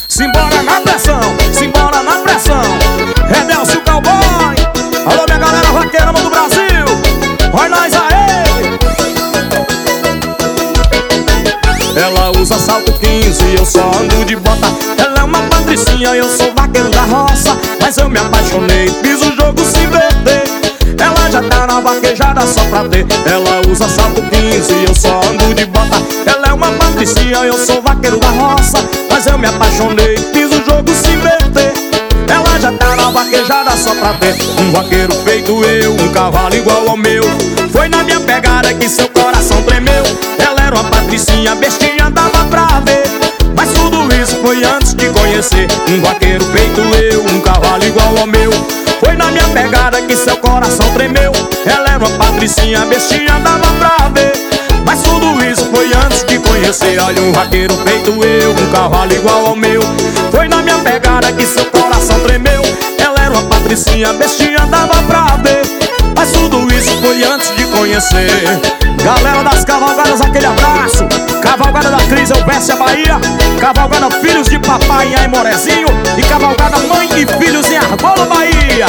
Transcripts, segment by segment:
Simbora na pressão, simbora na pressão. Redelcio Cowboy. Alô minha galera vaqueira do Brasil. Vai nós aê. Ela usa salto 15 e eu só ando de bota. Ela é uma patricinha, eu sou vaqueiro da roça. Mas eu me apaixonei, fiz o jogo se inverter. Ela já tá na vaquejada só pra ter. Ela usa salto 15 e eu só ando de bota. Ela é uma patricinha, eu sou vaqueiro da roça. Mas eu me apaixonei, fiz o jogo se inverter. Ela já tá na vaquejada só pra ter. Um vaqueiro feito eu, um cavalo igual ao meu. Foi na minha pegada que seu coração tremeu. Ela era uma patricinha, bestinha, dava pra ver. Mas tudo isso foi antes de conhecer. Um vaqueiro feito eu, um cavalo igual ao meu. Foi na minha pegada que seu coração tremeu. Ela era uma patricinha, bestinha, dava pra ver. Mas tudo isso foi antes de conhecer. Olha, um vaqueiro feito eu, um cavalo igual ao meu. Foi na minha pegada que seu coração tremeu. Ela era uma patricinha, bestinha, dava pra ver. Mas tudo isso foi antes de conhecer. Galera das cavalgadas, aquele abraço. Cavalgada da Cris, Elvéssia, Bahia. Cavalgada Filhos de Papai em Aimorezinho. E cavalgada Mãe e Filhos em Argola, Bahia.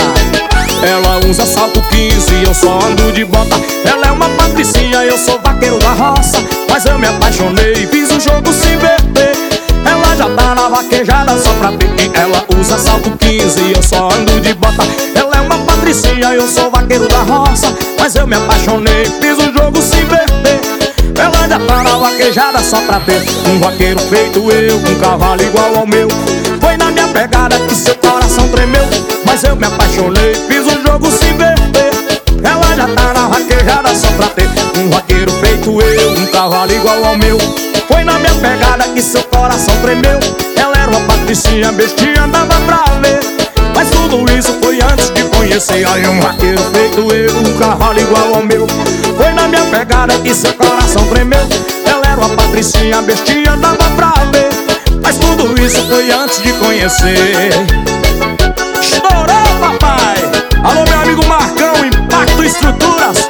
Ela usa salto 15 e eu só ando de bota. Ela é uma patricinha, eu sou vaqueiro da roça. Mas eu me apaixonei, fiz o jogo se inverter. Ela já tá na vaquejada só pra ter. Ela usa salto 15 e eu só ando de bota. Ela é uma patricinha, eu sou vaqueiro da roça. Mas eu me apaixonei, fiz o jogo se inverter. Ela já tá na vaquejada só pra ter. Um vaqueiro feito eu, um cavalo igual ao meu. Foi na minha pegada que seu coração tremeu. Mas eu me apaixonei, fiz o jogo se inverter. Ela já tá na vaquejada só pra ter. Um vaqueiro feito eu, um cavalo igual ao meu. Foi na minha pegada que seu coração tremeu. Ela era uma patricinha, bestinha, dava pra ver. Mas tudo isso foi antes de conhecer. Olha, um vaqueiro feito eu, um cavalo igual ao meu. Foi na minha pegada que seu coração tremeu. Ela era uma patricinha, bestinha, dava pra ver. Mas tudo isso foi antes de conhecer. Estourou, papai! Alô, meu amigo Marcão, Impacto Estruturas.